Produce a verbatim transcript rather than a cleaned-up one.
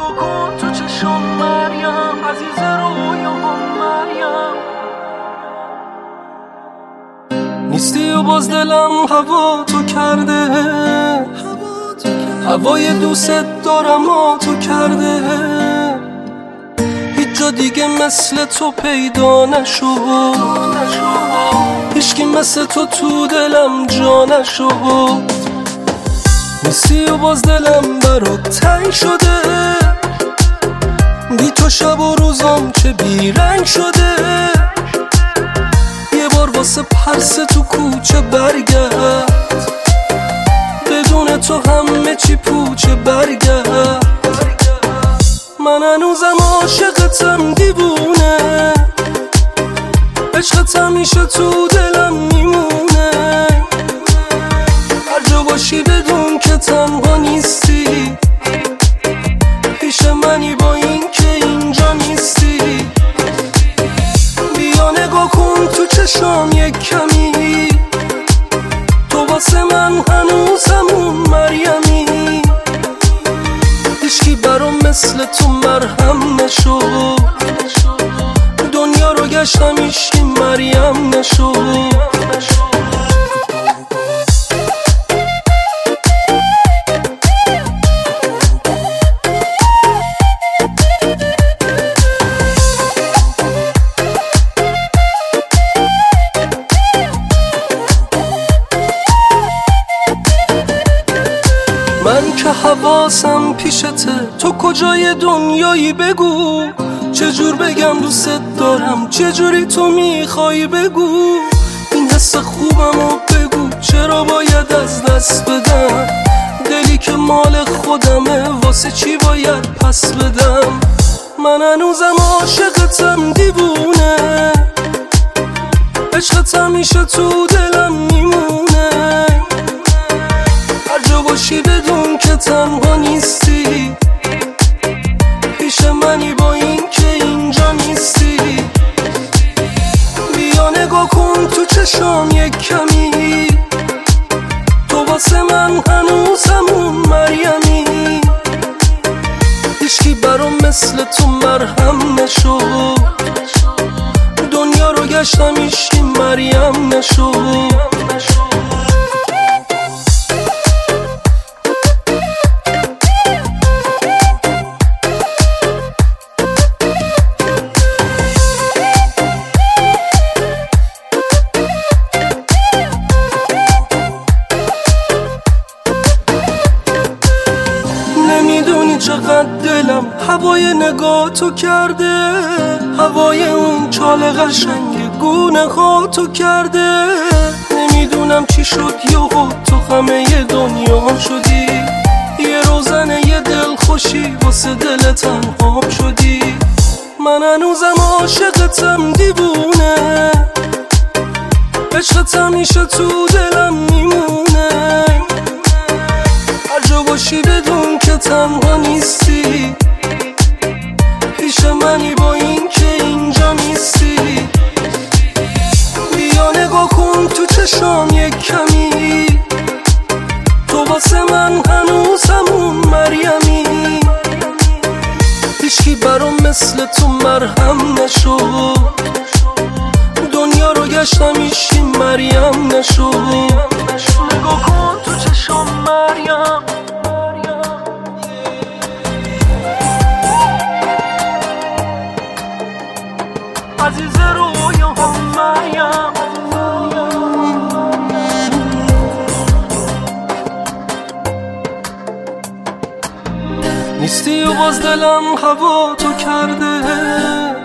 نگاه کن تو چشم مریم، عزیز رویاهم مریم. نیستی و باز دلم هوا تو کرده، هوای دوست دارم و تو کرده. هیچ جا دیگه مثل تو پیدا نشد، هیچکی مثل تو تو دلم جا نشد. نیستی و باز دلم برات تنگ شده، بی تو شب و روزم چه بیرنگ شده. یه بار واسه پرس تو کوچه برگرد، بدون تو همه چی پوچه برگرد. من هنوزم عاشقتم دیوونه، عشقت همیشه تو دلم میمونه. هر جا باشی بدون که تنها نیستی، پیش منی با این که اینجا نیستی. بیا نگاه کن تو چشام یک کمی، تو واسه من هنوز همون مریمی. هیچکی برام مثل تو مرهم نشد، دنیا رو گشتم هیچکی مریم نشد. من که حواسم پیشته، تو کجای دنیایی بگو. چجور بگم دوست دارم، چجوری تو میخوای بگو. این حس خوبم و بگو، چرا باید از دست بدم. دلی که مال خودمه، واسه چی باید پس بدم. من هنوزم عاشقتم دیوونه، عشقت همیشه تو دلم میمونه. هر جا باشی بدون که تنها نیستی، پیش منی با این که اینجا نیستی. بیا نگاه کن تو چشام یک کمی، تو واسه من هنوز همون مریمی. هیچکی برام مثل تو مرهم نشد، دنیا رو گشتم هیچکی مریم نشد. نمیدونی چقدر دلم هوای نگاه تو کرده، هوای اون چال قشنگ گونه ها تو کرده. نمیدونم چی شد یهو تو همه دنیا شدی، یه روزن یه دل خوشی واسه دل تنها شدی. من هنوزم عاشقتم دیوونه، عشقت همیشه تو دلم میمونه. هر جا باشی بدون که تنها نیستی، پیش منی با این که اینجا نیستی. بیا نگاه کن تو چشام یک کمی، تو واسه من هنوز همون مریمی. هیچکی برام مثل تو مرهم نشد، دنیا رو گشتم هیچکی مریم نشد. نگاه کن تو چشام مریم، عزیز رویاهم مریم. نیستی و باز دلم هوا تو کرده،